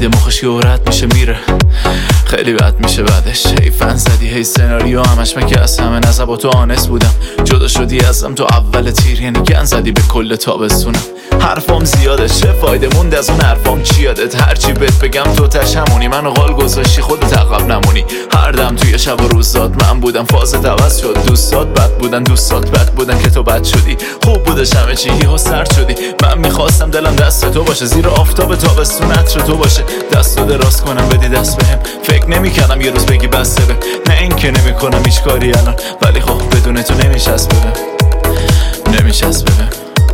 میده مخش که رد میشه میره، خیلی بد میشه بعدش. هی فن زدی هی سناریو همش مگه از همه نظر با تو آنست بودم. جدا شدی ازم تو اول تیر، یعنی گن زدی به کل تابستونم. حرفام زیاده چه فایده موند از اون حرفام چی یادت؟ هرچی بهت بگم تو تش همونی، منو قال گذاشتی خودت عقب نمونی. هر دم توی شب و روز داد من بودم، فازت عوض شد. دوستات بد بودن دوستات بد بودن که تو بد شدی. خوب بودش همه چی یهو سرد شدی. من میخواستم دلم دست تو باشه، زیر آفتاب تابستون عطر تو باشه. دستو دراز کنم بدی دست بهم، فکر نمی‌کردم یه روز بگی بس بهم. نه این که نمی‌کنم هیچ کاری الان، ولی خب بدون تو نمی‌چسبه بهم، نمی‌چسبه بهم.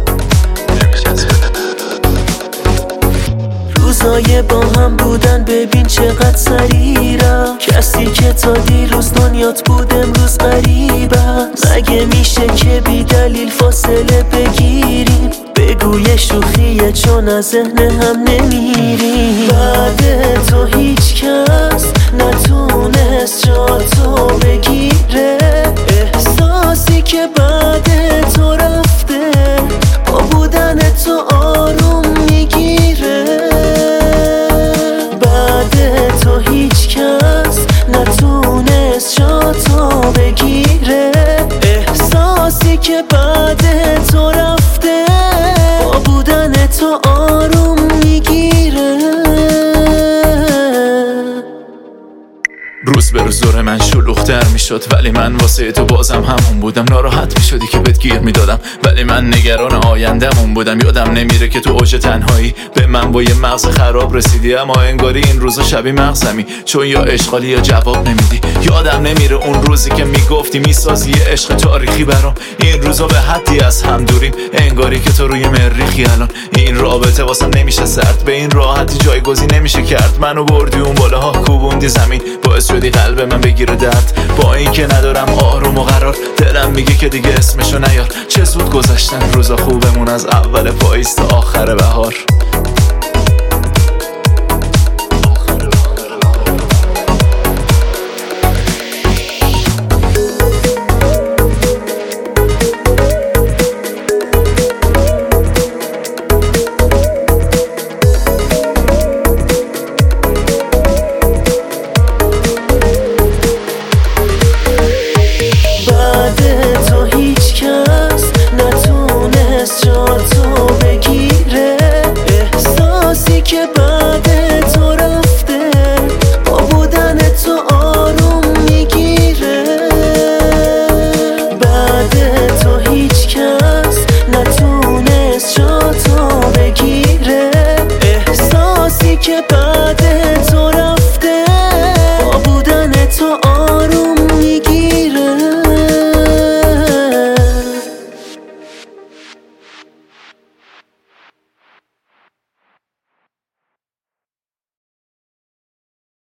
روزای با هم بودن ببین چقدر سریع رفت. کسی که تا دیروز دنیات بود امروز غریب است. مگه میشه که بی دلیل فاصله بگیریم؟ بگو یه شوخیه چون از ذهن هم نمیریم. بعد تو هیچ کس نتونست جاتو بگیره. احساسی که بعد تو رفته با بودن تو آروم میگیره. تو هیچ کس نتونست جاتو بگیره. احساسی که بعد تو رفته با بودن تو آروم میگیره. روز به روز دور من شلوغ‌تر میشد، ولی من واسه تو بازم همون بودم. ناراحت میشدی که بهت گیر میدادم، ولی من نگران آینده‌مون بودم. یادم نمیره که تو اوج تنهایی به من با یه مغز خراب رسیدی. اما انگاری این روزا شبیه مغزمی، چون یا اشغالی یا جواب نمیدی. یادم نمیره اون روزی که میگفتی میسازی یه عشق تاریخی برام. این روزا به حدی از هم دوریم، انگاری که تو روی مریخی الان. این رابطه واسم نمیشه سرد، به این راحتی جایگزین نمیشه کرد. منو بردی اون بالاها کوبوندی زمین، باعث شدی قلب من بگیره درد. با این که ندارم آروم و قرار، دلم میگه که دیگه اسمشو نیار. چه زود گذشتن روزا خوبمون، از اول پاییز تا آخر بهار.